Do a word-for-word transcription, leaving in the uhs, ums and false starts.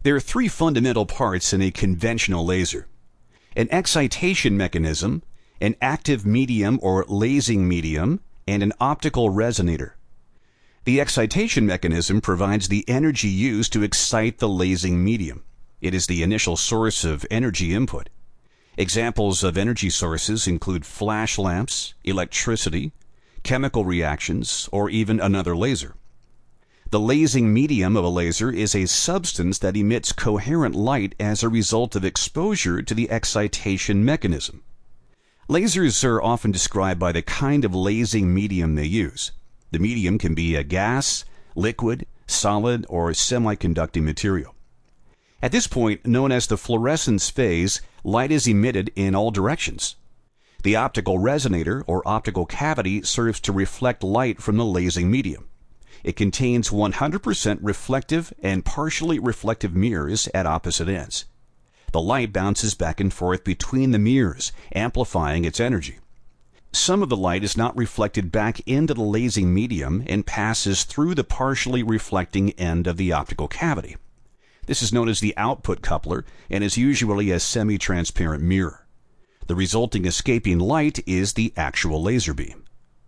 There are three fundamental parts in a conventional laser: an excitation mechanism, an active medium or lasing medium, and an optical resonator. The excitation mechanism provides the energy used to excite the lasing medium. It is the initial source of energy input. Examples of energy sources include flash lamps, electricity, chemical reactions, or even another laser. The lasing medium of a laser is a substance that emits coherent light as a result of exposure to the excitation mechanism. Lasers are often described by the kind of lasing medium they use. The medium can be a gas, liquid, solid, or semiconducting material. At this point, known as the fluorescence phase, light is emitted in all directions. The optical resonator or optical cavity serves to reflect light from the lasing medium. It contains one hundred percent reflective and partially reflective mirrors at opposite ends. The light bounces back and forth between the mirrors, amplifying its energy. Some of the light is not reflected back into the lasing medium and passes through the partially reflecting end of the optical cavity. This is known as the output coupler and is usually a semi-transparent mirror. The resulting escaping light is the actual laser beam.